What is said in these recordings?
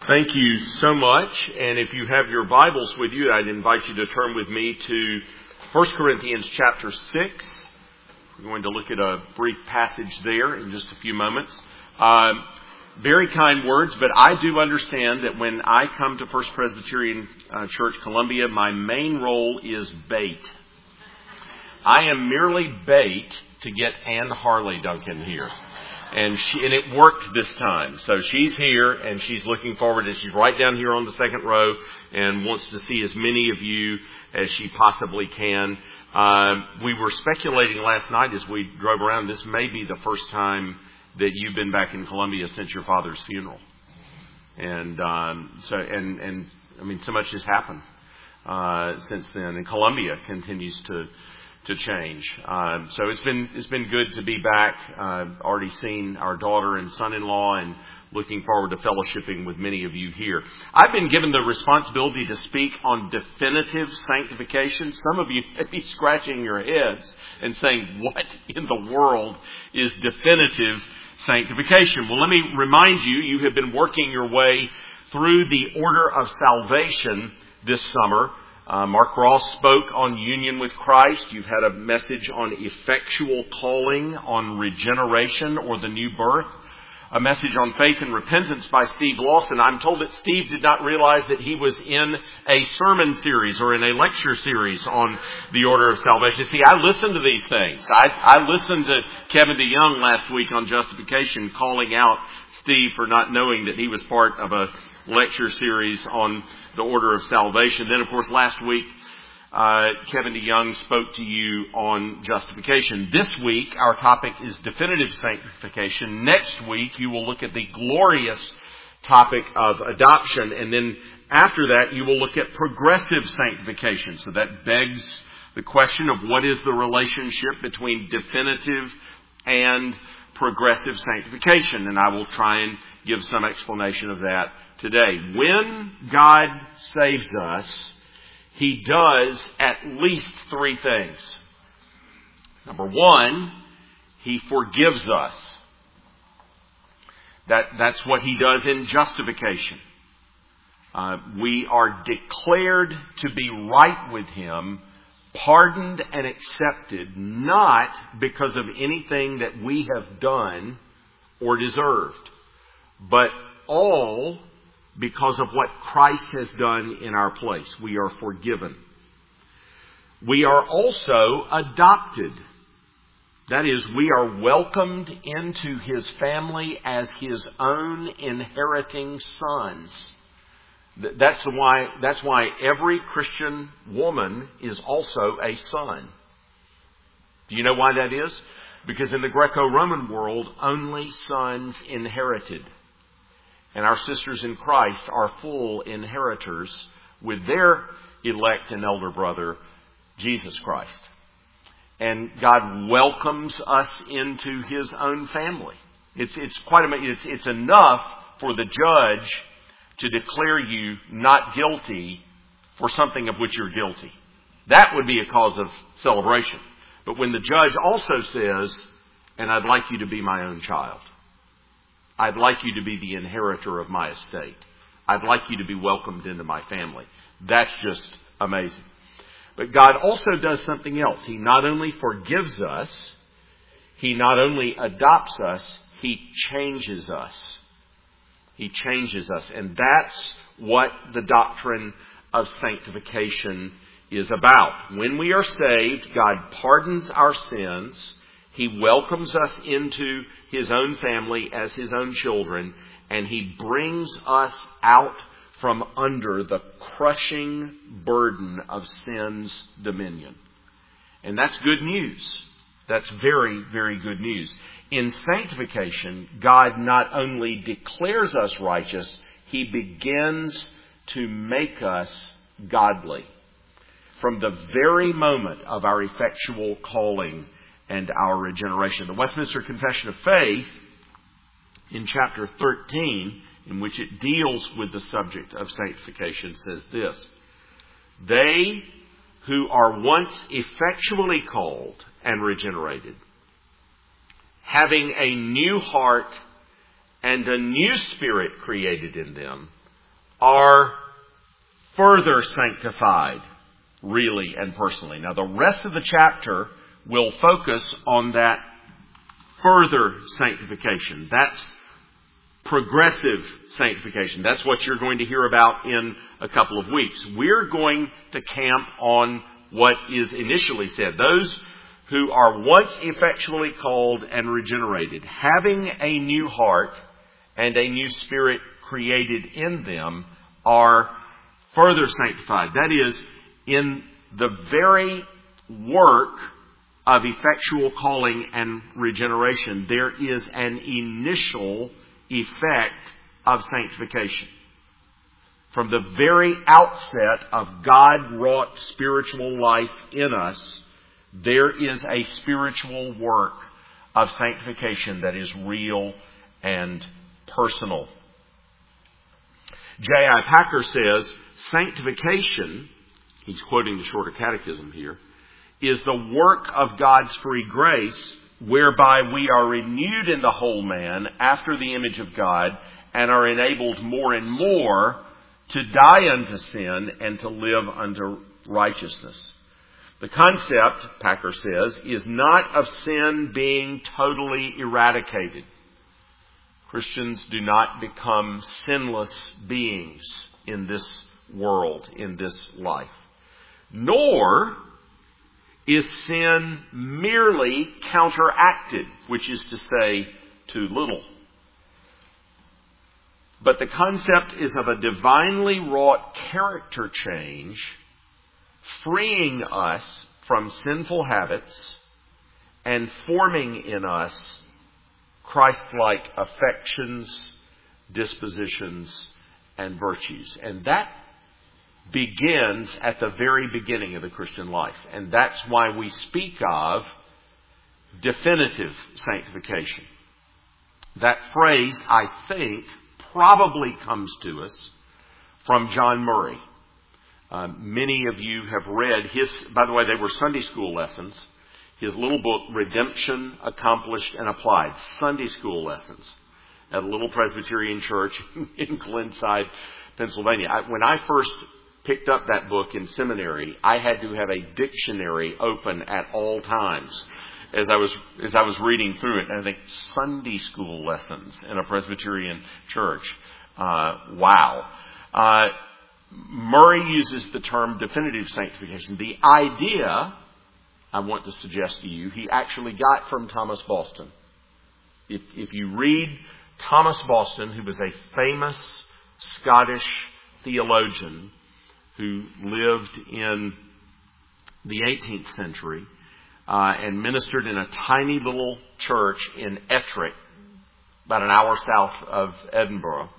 Thank you so much. And if you have your Bibles with you, I'd invite you to turn with me to 1 Corinthians chapter 6. We're going to look at a brief passage there in just a few moments. Very kind words, but I do understand that when I come to First Presbyterian Church Columbia, my main role is bait. I am merely bait to get Ann Harley Duncan here. And it worked this time. So she's here and she's looking forward, and she's right down here on the second row and wants to see as many of you as she possibly can. We were speculating last night as we drove around, this may be the first time that you've been back in Columbia since your father's funeral. And so much has happened since then, and Columbia continues to change. So it's been good to be back. Already seen our daughter and son-in-law, and looking forward to fellowshipping with many of you here. I've been given the responsibility to speak on definitive sanctification. Some of you may be scratching your heads and saying, what in the world is definitive sanctification? Well, let me remind you, you have been working your way through the order of salvation this summer. Mark Ross spoke on union with Christ. You've had a message on effectual calling, on regeneration or the new birth. A message on faith and repentance by Steve Lawson. I'm told that Steve did not realize that he was in a sermon series or in a lecture series on the order of salvation. See, I listen to these things. I listened to Kevin DeYoung last week on justification, calling out Steve for not knowing that he was part of a lecture series on the order of salvation. Then, of course, last week, Kevin DeYoung spoke to you on justification. This week, our topic is definitive sanctification. Next week, you will look at the glorious topic of adoption. And then after that, you will look at progressive sanctification. So that begs the question of what is the relationship between definitive and progressive sanctification. And I will try and give some explanation of that today. When God saves us, He does at least three things. Number one, He forgives us. That's what He does in justification. We are declared to be right with Him, pardoned and accepted, not because of anything that we have done or deserved, but all because of what Christ has done in our place. We are forgiven. We are also adopted. That is, we are welcomed into His family as His own inheriting sons. That's why every Christian woman is also a son. Do you know why that is? Because in the Greco-Roman world, only sons inherited. And our sisters in Christ are full inheritors with their elect and elder brother, Jesus Christ. And God welcomes us into His own family. It's quite amazing. It's enough for the judge to declare you not guilty for something of which you're guilty. That would be a cause of celebration. But when the judge also says, and I'd like you to be my own child. I'd like you to be the inheritor of my estate. I'd like you to be welcomed into my family. That's just amazing. But God also does something else. He not only forgives us, He not only adopts us, He changes us. He changes us. And that's what the doctrine of sanctification is about. When we are saved, God pardons our sins. He welcomes us into His own family as His own children, and He brings us out from under the crushing burden of sin's dominion. And that's good news. That's very, very good news. In sanctification, God not only declares us righteous, He begins to make us godly. From the very moment of our effectual calling and our regeneration. The Westminster Confession of Faith, in chapter 13, in which it deals with the subject of sanctification, says this: they who are once effectually called and regenerated, having a new heart and a new spirit created in them, are further sanctified, really and personally. Now, the rest of the chapter will focus on that further sanctification. That's progressive sanctification. That's what you're going to hear about in a couple of weeks. We're going to camp on what is initially said. Those who are once effectually called and regenerated, having a new heart and a new spirit created in them, are further sanctified. That is, in the very work of effectual calling and regeneration, there is an initial effect of sanctification. From the very outset of God-wrought spiritual life in us, there is a spiritual work of sanctification that is real and personal. J.I. Packer says, sanctification, he's quoting the Shorter Catechism here, is the work of God's free grace, whereby we are renewed in the whole man after the image of God and are enabled more and more to die unto sin and to live unto righteousness. The concept, Packer says, is not of sin being totally eradicated. Christians do not become sinless beings in this world, in this life. Nor is sin merely counteracted, which is to say, too little. But the concept is of a divinely wrought character change, freeing us from sinful habits and forming in us Christ-like affections, dispositions, and virtues. And that begins at the very beginning of the Christian life. And that's why we speak of definitive sanctification. That phrase, I think, probably comes to us from John Murray. Many of you have read his, by the way, they were Sunday school lessons, his little book, Redemption Accomplished and Applied, Sunday school lessons at a little Presbyterian church in Glenside, Pennsylvania. When I first picked up that book in seminary, I had to have a dictionary open at all times as I was reading through it. And I think Sunday school lessons in a Presbyterian church. Wow. Murray uses the term definitive sanctification. The idea, I want to suggest to you, he actually got from Thomas Boston. If you read Thomas Boston, who was a famous Scottish theologian who lived in the 18th century and ministered in a tiny little church in Ettrick, about an hour south of Edinburgh,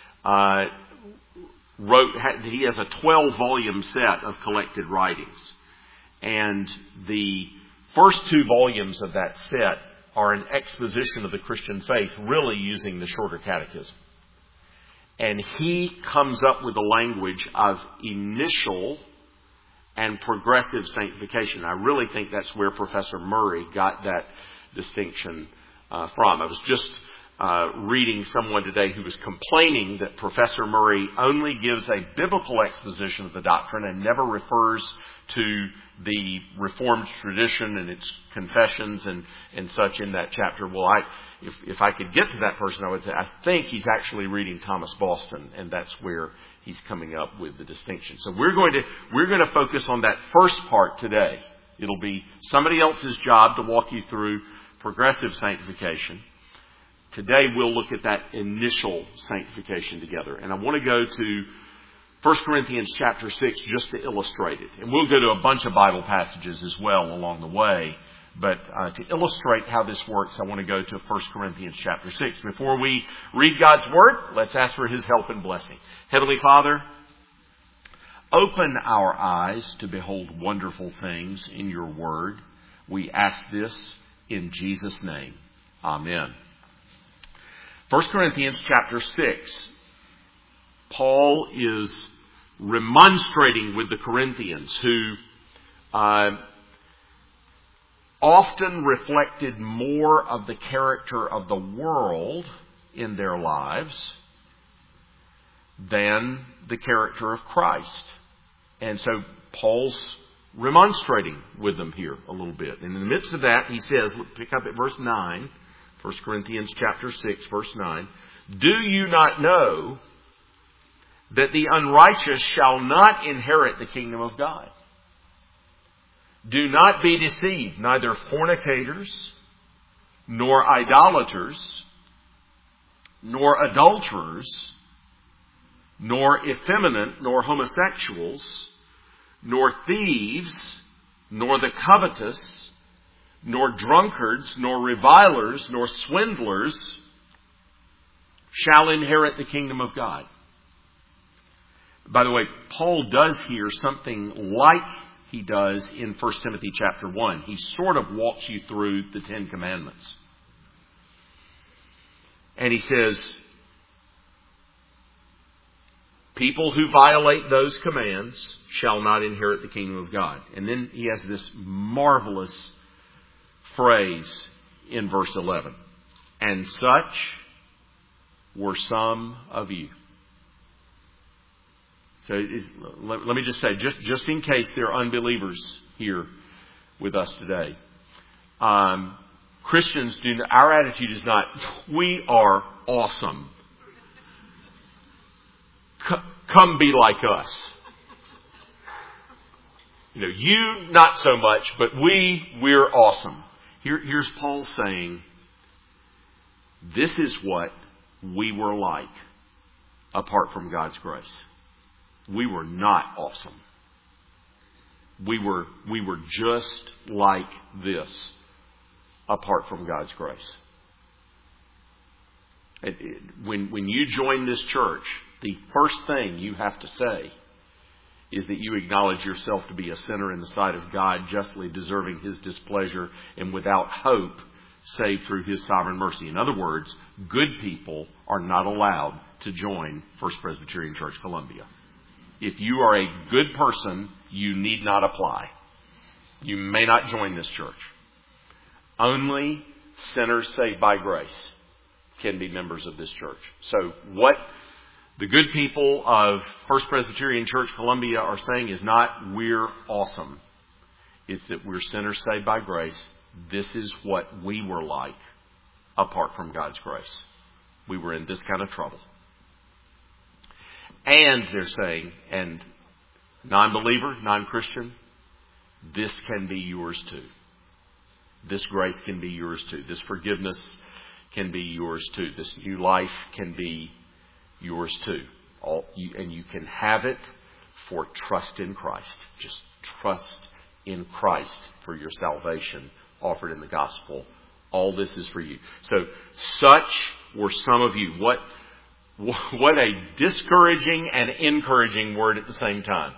he has a 12-volume set of collected writings. And the first 2 volumes of that set are an exposition of the Christian faith, really using the Shorter Catechism. And he comes up with the language of initial and progressive sanctification. I really think that's where Professor Murray got that distinction from. I was just reading someone today who was complaining that Professor Murray only gives a biblical exposition of the doctrine and never refers to the Reformed tradition and its confessions and such in that chapter. Well, if I could get to that person, I would say I think he's actually reading Thomas Boston, and that's where he's coming up with the distinction. So we're going to focus on that first part today. It'll be somebody else's job to walk you through progressive sanctification. Today we'll look at that initial sanctification together. And I want to go to 1 Corinthians chapter 6 just to illustrate it. And we'll go to a bunch of Bible passages as well along the way. But to illustrate how this works, I want to go to 1 Corinthians chapter 6. Before we read God's Word, let's ask for His help and blessing. Heavenly Father, open our eyes to behold wonderful things in your Word. We ask this in Jesus' name. Amen. 1 Corinthians chapter 6. Paul is remonstrating with the Corinthians who often reflected more of the character of the world in their lives than the character of Christ. And so Paul's remonstrating with them here a little bit. And in the midst of that, he says, pick up at verse 9, 1 Corinthians chapter 6, verse 9, "Do you not know that the unrighteous shall not inherit the kingdom of God? Do not be deceived, neither fornicators, nor idolaters, nor adulterers, nor effeminate, nor homosexuals, nor thieves, nor the covetous, nor drunkards, nor revilers, nor swindlers shall inherit the kingdom of God." By the way, Paul does here something like he does in 1 Timothy chapter 1. He sort of walks you through the Ten Commandments. And he says, people who violate those commands shall not inherit the kingdom of God. And then he has this marvelous phrase in verse 11. "And such were some of you." So let me just say, just in case there are unbelievers here with us today, Christians our attitude is not, "We are awesome. Come be like us." You not so much, but we're awesome. Here's Paul saying, this is what we were like apart from God's grace. We were not awesome. We were just like this apart from God's grace. When you join this church, the first thing you have to say is that you acknowledge yourself to be a sinner in the sight of God, justly deserving His displeasure and without hope, save through His sovereign mercy. In other words, good people are not allowed to join First Presbyterian Church Columbia. If you are a good person, you need not apply. You may not join this church. Only sinners saved by grace can be members of this church. So what the good people of First Presbyterian Church Columbia are saying is not, "We're awesome." It's that we're sinners saved by grace. This is what we were like apart from God's grace. We were in this kind of trouble. And they're saying, and non-believer, non-Christian, this can be yours too. This grace can be yours too. This forgiveness can be yours too. This new life can be yours too. And you can have it for trust in Christ. Just trust in Christ for your salvation offered in the gospel. All this is for you. So, such were some of you. What a discouraging and encouraging word at the same time.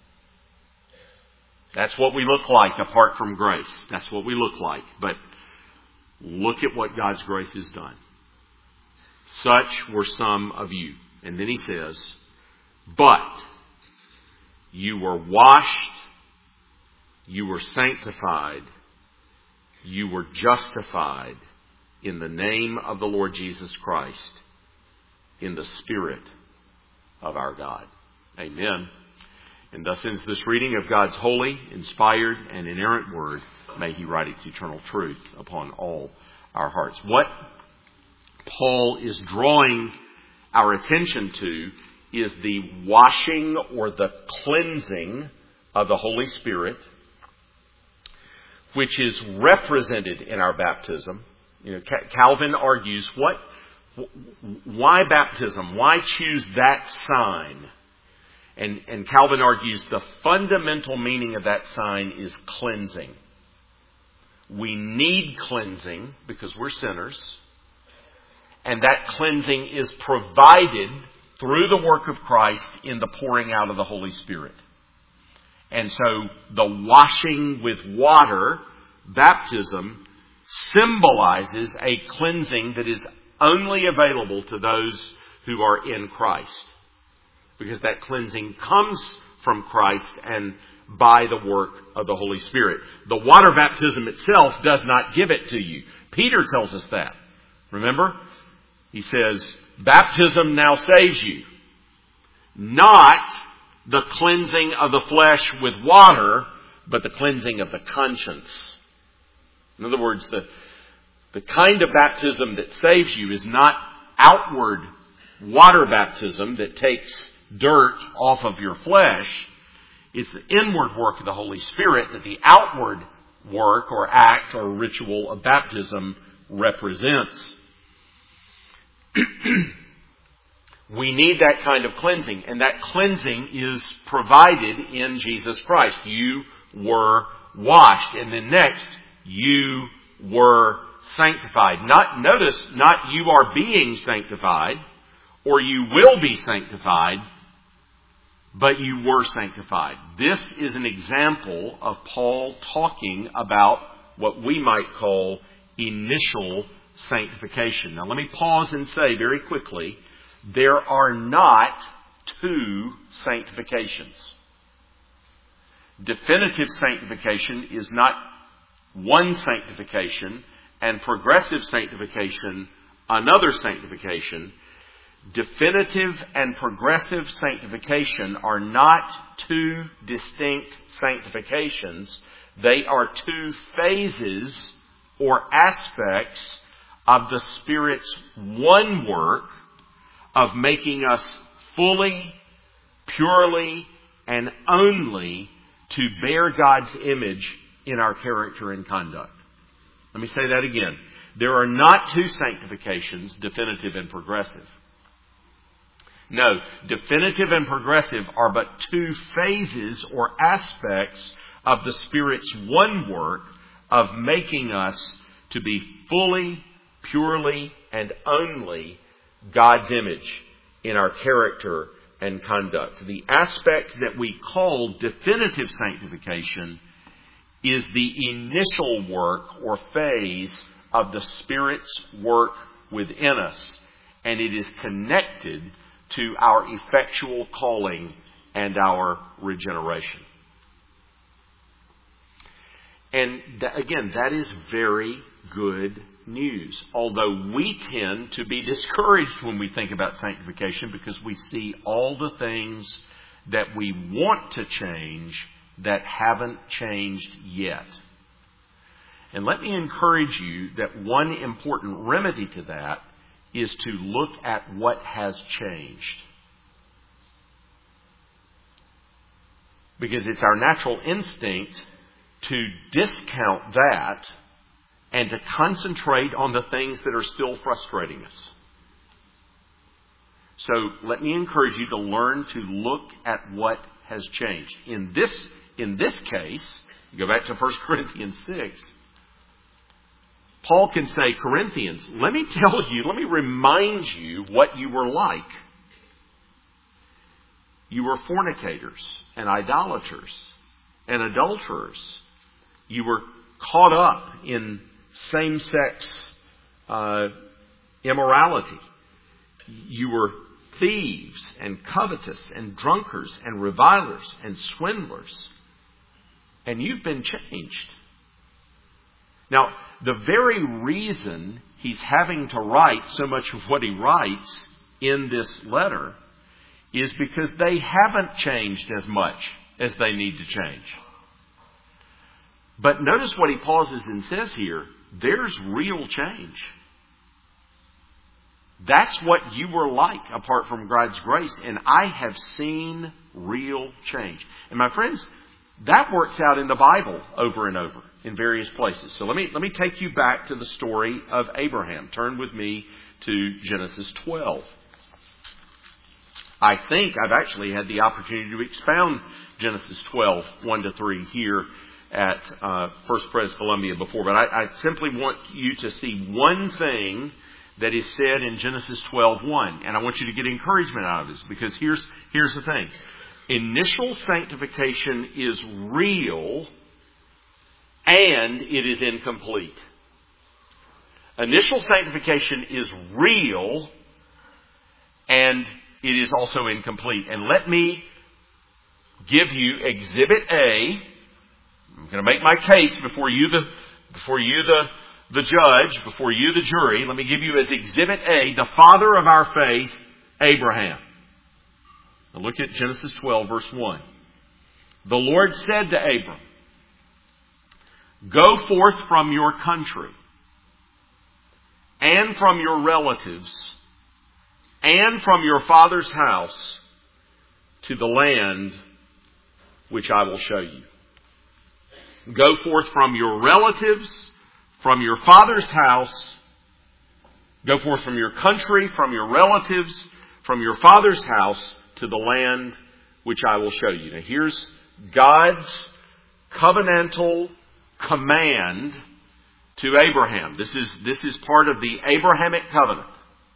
That's what we look like apart from grace. That's what we look like. But look at what God's grace has done. Such were some of you. And then he says, "But you were washed, you were sanctified, you were justified in the name of the Lord Jesus Christ, in the Spirit of our God." Amen. And thus ends this reading of God's holy, inspired, and inerrant word. May He write its eternal truth upon all our hearts. What Paul is drawing our attention to is the washing or the cleansing of the Holy Spirit, which is represented in our baptism. Calvin argues, why baptism? Why choose that sign? And Calvin argues the fundamental meaning of that sign is cleansing. We need cleansing because we're sinners. And that cleansing is provided through the work of Christ in the pouring out of the Holy Spirit. And so the washing with water, baptism, symbolizes a cleansing that is only available to those who are in Christ. Because that cleansing comes from Christ and by the work of the Holy Spirit. The water baptism itself does not give it to you. Peter tells us that. Remember? He says, baptism now saves you. not the cleansing of the flesh with water, but the cleansing of the conscience. In other words, the kind of baptism that saves you is not outward water baptism that takes dirt off of your flesh. It's the inward work of the Holy Spirit that the outward work or act or ritual of baptism represents. We need that kind of cleansing, and that cleansing is provided in Jesus Christ. You were washed, and then next, you were sanctified. Notice, not you are being sanctified, or you will be sanctified, but you were sanctified. This is an example of Paul talking about what we might call initial sanctification. Now let me pause and say very quickly, there are not two sanctifications. Definitive sanctification is not one sanctification, and progressive sanctification another sanctification. Definitive and progressive sanctification are not two distinct sanctifications. They are two phases or aspects of the Spirit's one work of making us fully, purely, and only to bear God's image in our character and conduct. Let me say that again. There are not two sanctifications, definitive and progressive. No, definitive and progressive are but two phases or aspects of the Spirit's one work of making us to be fully, purely, and only God's image in our character and conduct. The aspect that we call definitive sanctification is the initial work or phase of the Spirit's work within us, and it is connected to our effectual calling and our regeneration. And again, that is very good news. Although we tend to be discouraged when we think about sanctification because we see all the things that we want to change that haven't changed yet. And let me encourage you that one important remedy to that is to look at what has changed. Because it's our natural instinct to discount that and to concentrate on the things that are still frustrating us. So let me encourage you to learn to look at what has changed. In this case, go back to 1 Corinthians 6, Paul can say, Corinthians, let me remind you what you were like. You were fornicators and idolaters and adulterers. You were caught up in same-sex immorality. You were thieves and covetous and drunkards and revilers and swindlers. And you've been changed. Now, the very reason he's having to write so much of what he writes in this letter is because they haven't changed as much as they need to change. But notice what he pauses and says here. There's real change. That's what you were like apart from God's grace. And I have seen real change. And my friends, that works out in the Bible over and over in various places. So let me take you back to the story of Abraham. Turn with me to Genesis 12. I think I've actually had the opportunity to expound Genesis 12, 1-3 here at First Pres Columbia before. But I simply want you to see one thing that is said in Genesis 12:1. And I want you to get encouragement out of this, because here's the thing. Initial sanctification is real and it is incomplete. Initial sanctification is real and it is also incomplete. And let me give you Exhibit A. I'm going to make my case before you the judge, before you the jury. Let me give you as Exhibit A the father of our faith, Abraham. Now look at Genesis 12, verse 1. The Lord said to Abram, "Go forth from your country and from your relatives and from your father's house to the land which I will show you." Go forth from your relatives, from your father's house. Go forth from your country, from your relatives, from your father's house to the land which I will show you. Now here's God's covenantal command to Abraham. This is part of the Abrahamic covenant.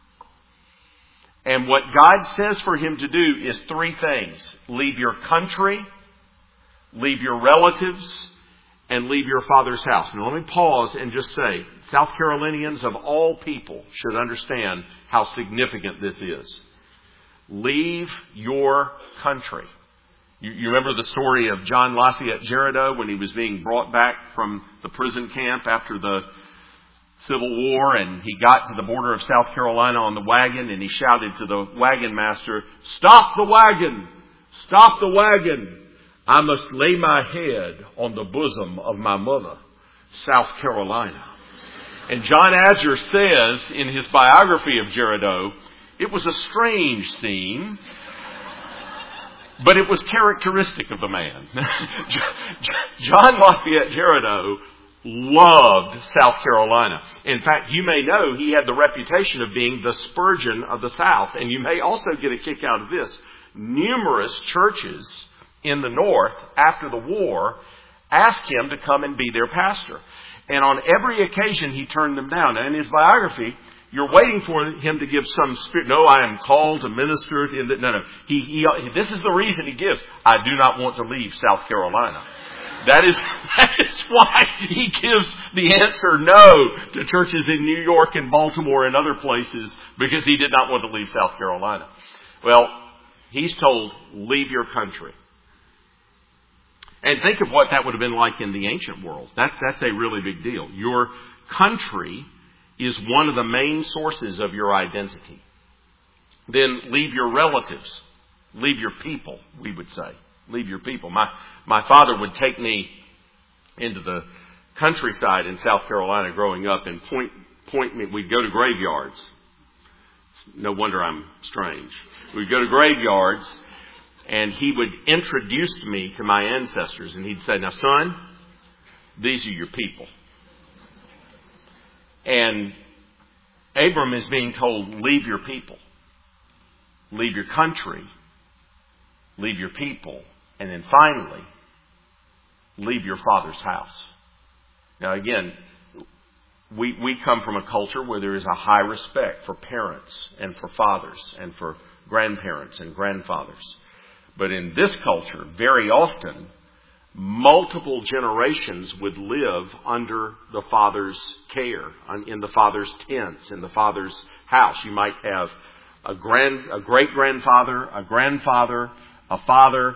And what God says for him to do is three things. Leave your country, leave your relatives, and leave your father's house. Now let me pause and just say, South Carolinians of all people should understand how significant this is. Leave your country. You remember the story of John Lafayette Jerideau when he was being brought back from the prison camp after the Civil War, and he got to the border of South Carolina on the wagon, and he shouted to the wagon master, "Stop the wagon! Stop the wagon! I must lay my head on the bosom of my mother, South Carolina." And John Adger says in his biography of Jerideau, it was a strange scene, but it was characteristic of the man. John Lafayette Jerideau loved South Carolina. In fact, you may know he had the reputation of being the Spurgeon of the South. And you may also get a kick out of this. Numerous churches in the North after the war asked him to come and be their pastor. And on every occasion he turned them down. And in his biography, you're waiting for him to give some spirit. No, I am called to minister. No. This is the reason he gives. I do not want to leave South Carolina. That is why he gives the answer no to churches in New York and Baltimore and other places, because he did not want to leave South Carolina. Well, he's told, leave your country. And think of what that would have been like in the ancient world. That's a really big deal. Your country is one of the main sources of your identity. Then leave your relatives. Leave your people, we would say. Leave your people. My father would take me into the countryside in South Carolina growing up and point me. We'd go to graveyards. No wonder I'm strange. We'd go to graveyards, and he would introduce me to my ancestors, and he'd say, "Now, son, these are your people." And Abram is being told, leave your people. Leave your country. Leave your people. And then finally, leave your father's house. Now again, we come from a culture where there is a high respect for parents and for fathers and for grandparents and grandfathers. But in this culture, very often, multiple generations would live under the father's care, in the father's tents, in the father's house. You might have a great-grandfather, a grandfather, a father,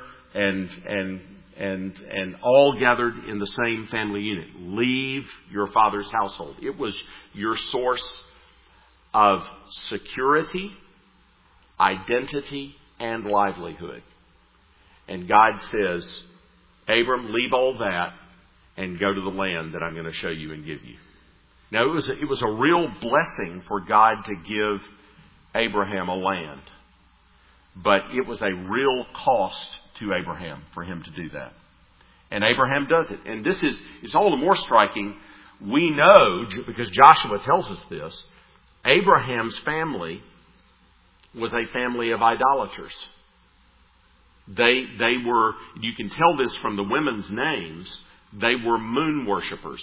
and all gathered in the same family unit. Leave your father's household. It was your source of security, identity, and livelihood. And God says, Abram, leave all that and go to the land that I'm going to show you and give you. Now, it was a real blessing for God to give Abraham a land. But it was a real cost to Abraham for him to do that. And Abraham does it. And it's all the more striking. We know, because Joshua tells us this, Abraham's family was a family of idolaters. They were, you can tell this from the women's names, they were moon worshippers.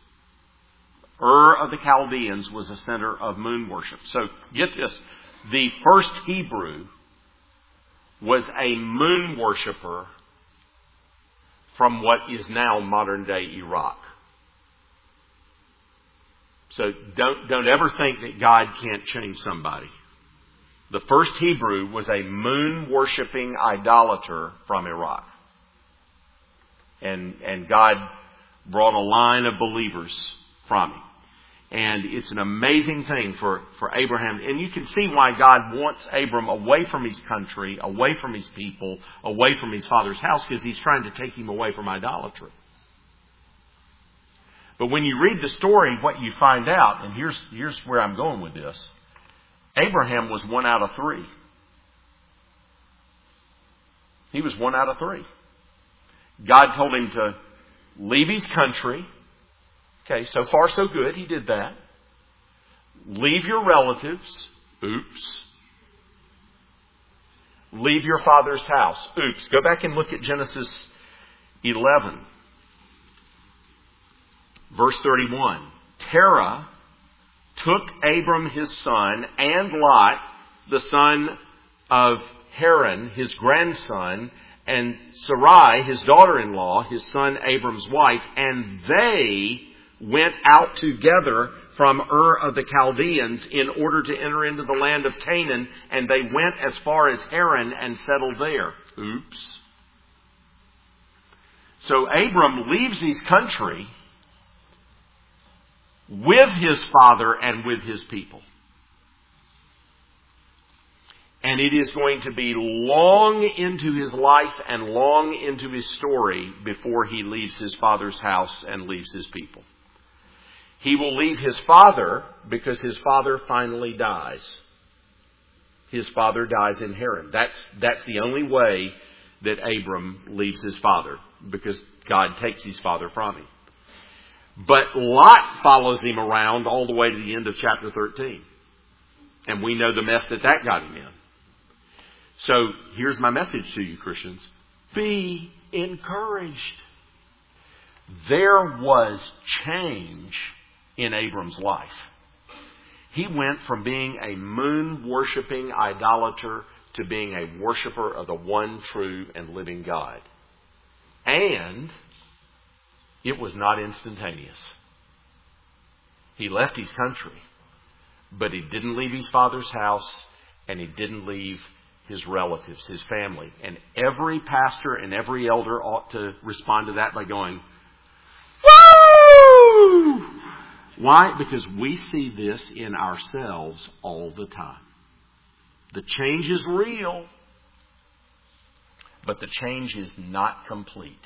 Ur of the Chaldeans was a center of moon worship. So get this, the first Hebrew was a moon worshipper from what is now modern day Iraq. So don't ever think that God can't change somebody. The first Hebrew was a moon worshipping idolater from Iraq. And God brought a line of believers from him. And it's an amazing thing for Abraham. And you can see why God wants Abram away from his country, away from his people, away from his father's house, because he's trying to take him away from idolatry. But when you read the story, what you find out, and here's where I'm going with this, Abraham was 1 out of 3. He was 1 out of 3. God told him to leave his country. Okay, so far so good. He did that. Leave your relatives. Oops. Leave your father's house. Oops. Go back and look at Genesis 11. Verse 31. Terah took Abram his son and Lot, the son of Haran, his grandson, and Sarai, his daughter-in-law, his son Abram's wife, and they went out together from Ur of the Chaldeans in order to enter into the land of Canaan, and they went as far as Haran and settled there. Oops. So Abram leaves his country with his father and with his people. And it is going to be long into his life and long into his story before he leaves his father's house and leaves his people. He will leave his father because his father finally dies. His father dies in Haran. That's the only way that Abram leaves his father, because God takes his father from him. But Lot follows him around all the way to the end of chapter 13. And we know the mess that got him in. So here's my message to you, Christians. Be encouraged. There was change in Abram's life. He went from being a moon-worshipping idolater to being a worshiper of the one true and living God. And it was not instantaneous. He left his country, but he didn't leave his father's house, and he didn't leave his relatives, his family. And every pastor and every elder ought to respond to that by going, woo! Why? Because we see this in ourselves all the time. The change is real, but the change is not complete.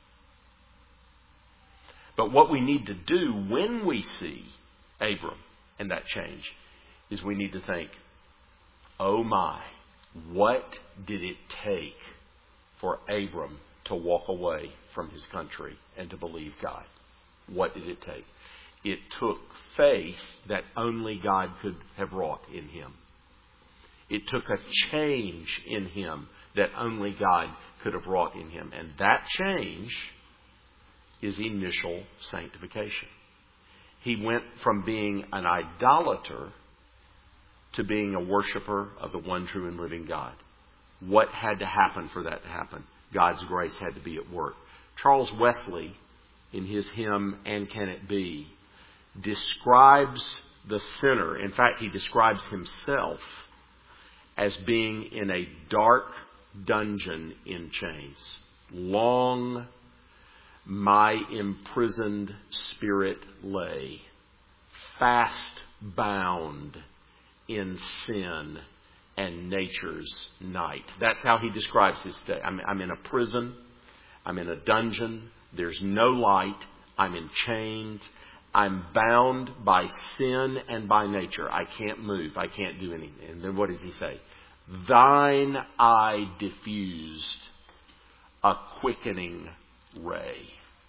But what we need to do when we see Abram and that change is we need to think, oh my, what did it take for Abram to walk away from his country and to believe God? What did it take? It took faith that only God could have wrought in him. It took a change in him that only God could have wrought in him. And that change is initial sanctification. He went from being an idolater to being a worshiper of the one true and living God. What had to happen for that to happen? God's grace had to be at work. Charles Wesley, in his hymn, And Can It Be, describes the sinner. In fact, he describes himself as being in a dark dungeon in chains. Long my imprisoned spirit lay, fast bound in sin and nature's night. That's how he describes his day. I'm in a prison. I'm in a dungeon. There's no light. I'm in chains. I'm bound by sin and by nature. I can't move. I can't do anything. And then what does he say? Thine eye diffused a quickening ray.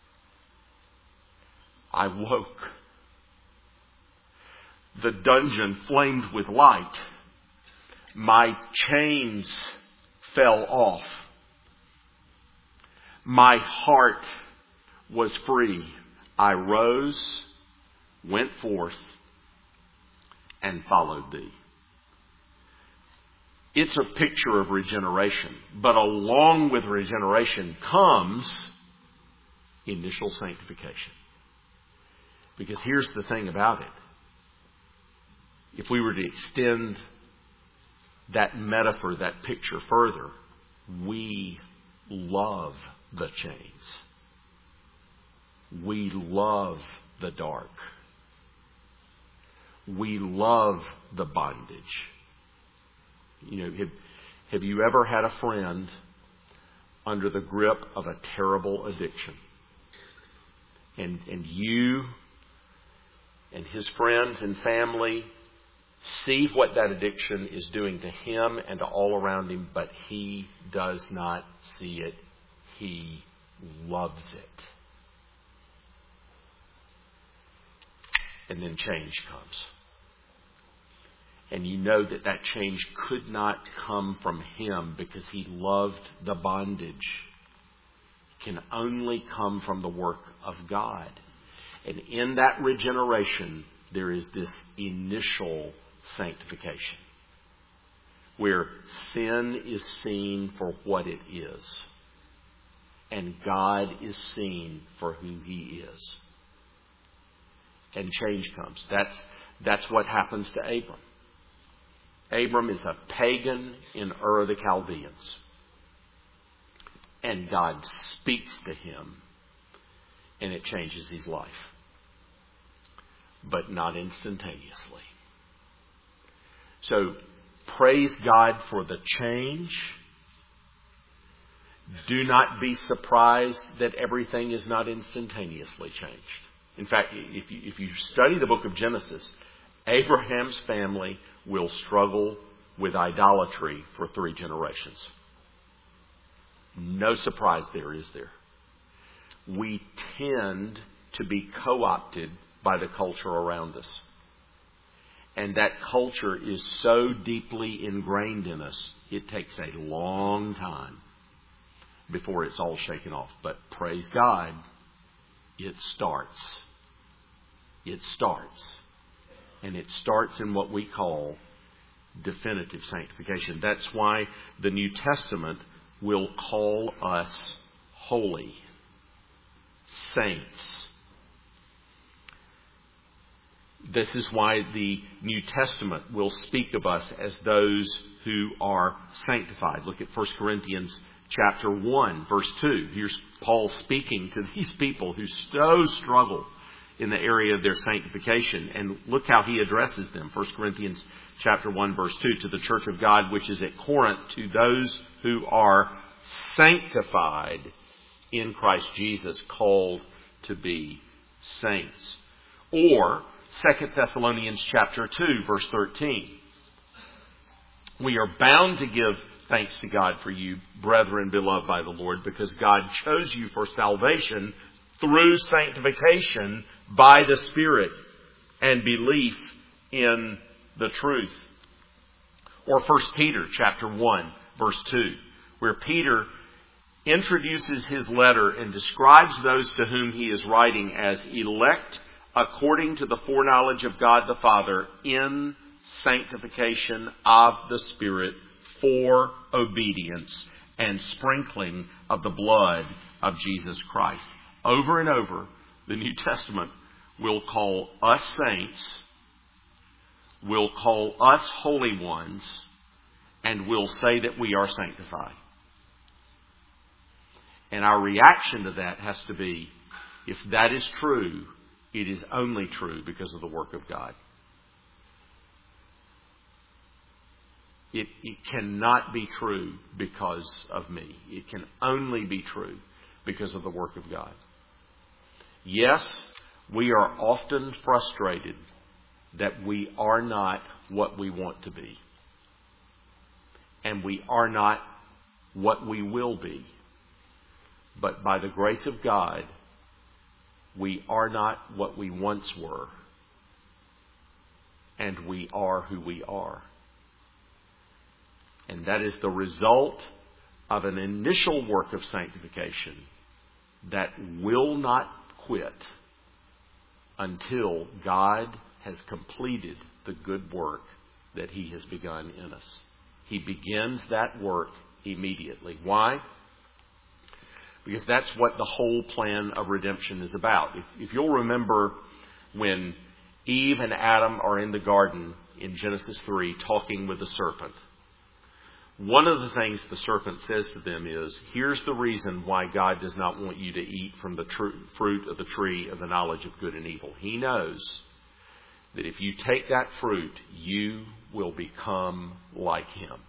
I woke. The dungeon flamed with light. My chains fell off. My heart was free. I rose, went forth, and followed thee. It's a picture of regeneration. But along with regeneration comes initial sanctification. Because here's the thing about it. If we were to extend that metaphor, that picture further, we love the chains. We love the dark. We love the bondage. You know, have you ever had a friend under the grip of a terrible addiction? And you and his friends and family see what that addiction is doing to him and to all around him, but he does not see it. He loves it. And then change comes. And you know that that change could not come from him because he loved the bondage. It can only come from the work of God. And in that regeneration, there is this initial sanctification, where sin is seen for what it is, and God is seen for who He is. And change comes. That's what happens to Abram. Abram is a pagan in Ur of the Chaldeans. And God speaks to him, and it changes his life. But not instantaneously. So, praise God for the change. Do not be surprised that everything is not instantaneously changed. In fact, if you study the book of Genesis, Abraham's family will struggle with idolatry for 3 generations. No surprise there, is there? We tend to be co-opted by the culture around us. And that culture is so deeply ingrained in us, it takes a long time before it's all shaken off. But praise God, it starts. It starts. And it starts in what we call definitive sanctification. That's why the New Testament will call us holy, saints. This is why the New Testament will speak of us as those who are sanctified. Look at 1 Corinthians chapter 1, verse 2. Here's Paul speaking to these people who so struggle in the area of their sanctification. And look how he addresses them. 1 Corinthians chapter 1, verse 2. To the church of God which is at Corinth, to those who are sanctified in Christ Jesus, called to be saints. Or 2 Thessalonians chapter 2, verse 13. We are bound to give thanks to God for you, brethren beloved by the Lord, because God chose you for salvation through sanctification by the Spirit and belief in the truth. Or 1 Peter chapter 1, verse 2, where Peter introduces his letter and describes those to whom he is writing as elect according to the foreknowledge of God the Father in sanctification of the Spirit for obedience and sprinkling of the blood of Jesus Christ. Over and over, the New Testament will call us saints, will call us holy ones, and will say that we are sanctified. And our reaction to that has to be, if that is true, it is only true because of the work of God. It cannot be true because of me. It can only be true because of the work of God. Yes, we are often frustrated that we are not what we want to be. And we are not what we will be. But by the grace of God, we are not what we once were. And we are who we are. And that is the result of an initial work of sanctification that will not quit until God has completed the good work that He has begun in us. He begins that work immediately. Why? Because that's what the whole plan of redemption is about. If you'll remember when Eve and Adam are in the garden in Genesis 3 talking with the serpent, one of the things the serpent says to them is, here's the reason why God does not want you to eat from the fruit of the tree of the knowledge of good and evil. He knows that if you take that fruit, you will become like him.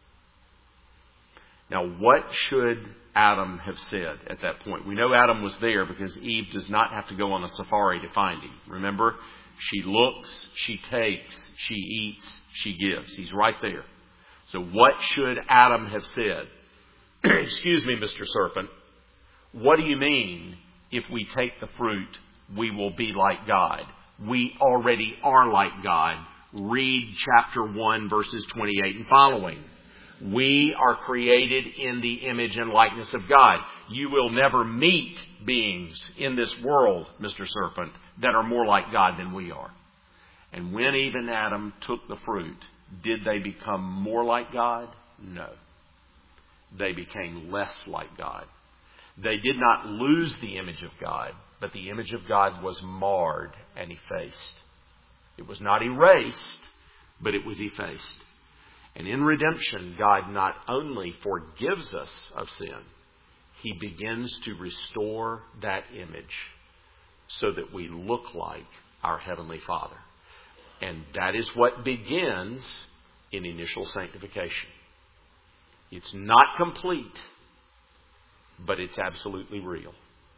Now, what should Adam have said at that point? We know Adam was there because Eve does not have to go on a safari to find him. Remember? She looks, she takes, she eats, she gives. He's right there. So what should Adam have said? Excuse me, Mr. Serpent. What do you mean if we take the fruit, we will be like God? We already are like God. Read chapter 1, verses 28 and following. We are created in the image and likeness of God. You will never meet beings in this world, Mr. Serpent, that are more like God than we are. And when Eve and Adam took the fruit, did they become more like God? No. They became less like God. They did not lose the image of God, but the image of God was marred and effaced. It was not erased, but it was effaced. And in redemption, God not only forgives us of sin, He begins to restore that image so that we look like our Heavenly Father. And that is what begins in initial sanctification. It's not complete, but it's absolutely real.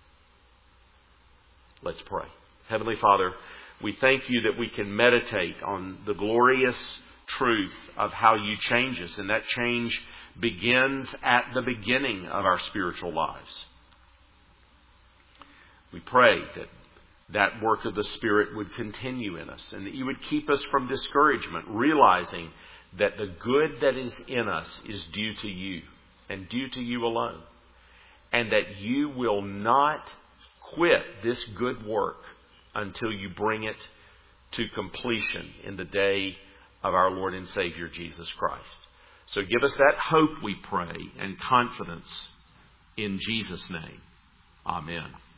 Let's pray. Heavenly Father, we thank you that we can meditate on the glorious truth of how you change us. And that change begins at the beginning of our spiritual lives. We pray that that work of the Spirit would continue in us and that you would keep us from discouragement, realizing that the good that is in us is due to you and due to you alone. And that you will not quit this good work until you bring it to completion in the day of our Lord and Savior Jesus Christ. So give us that hope, we pray, and confidence in Jesus' name. Amen.